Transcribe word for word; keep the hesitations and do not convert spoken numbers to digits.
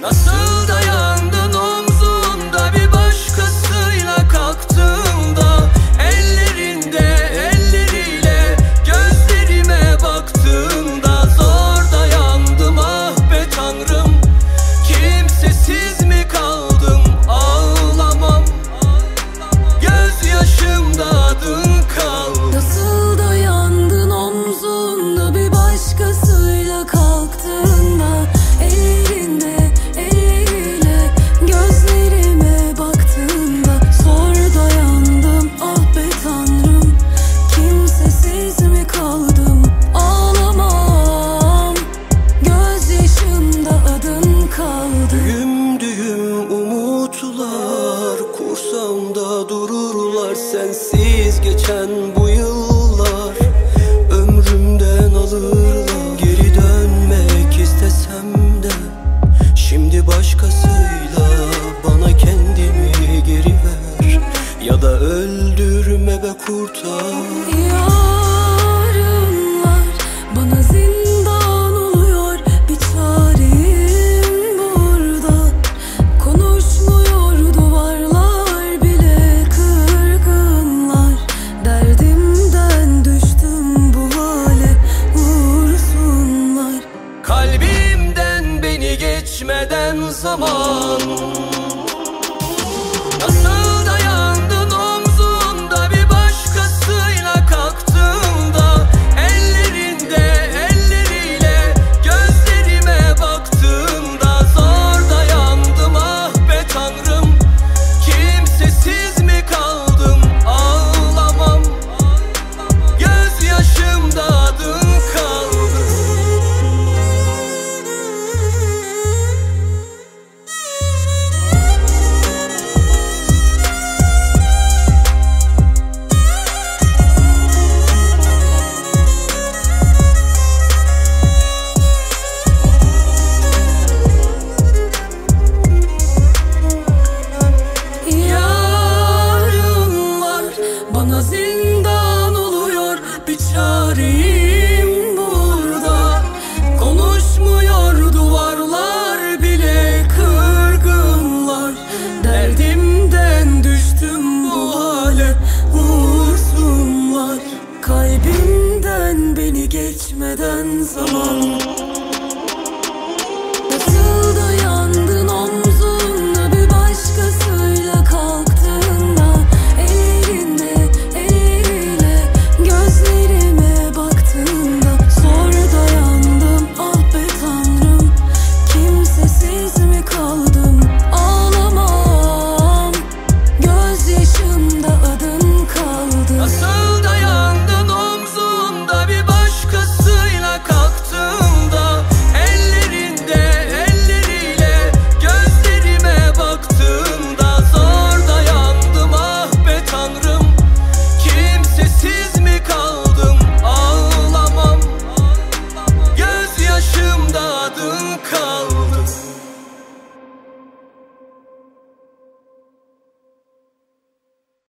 Nasıl dayandın omzunda bir başkasıyla kalktığında, ellerinde elleriyle gözlerime baktığında. Zor dayandım ah be Tanrım, kimsesiz mi kaldım? Ağlamam, gözyaşımda adın kaldı. Nasıl dayandın omzunda bir başkasıyla kalktığında, ellerinde elleriyle gözlerime baktığında. Zor dayandım ah be Tanrım, kimsesiz mi kaldım? Ağlamam, gözyaşımda adın kaldı. Düğüm düğüm umutlar kursamda dururlar, sensiz geçen bu yıllar ömrümden alırlar. Geri dönmek istesem de şimdi başkasıyla, bana kendimi geri ver ya da öldürme be kurtar. Yarın var, bana zindan oluyor, bir çarem burada. Konuşmuyor duvarlar bile, kırgınlar. Derdimden düştüm bu hale, vursunlar. Kalbimden beni geçmeden zaman. Nasıl dayandın omzunda bir başkasıyla kalktığında, ellerinde elleriyle gözlerime baktığında. Zor dayandım ah be Tanrım, kimsesiz mi kaldım? Ağlamam, gözyaşımda adın kaldı. Yarın var, bana zindan oluyor, bir çarem burada. Konuşmuyor duvarlar bile, kırgınlar. Derdimden düştüm bu hale, vursunlar. Kalbimden beni geçmeden zaman.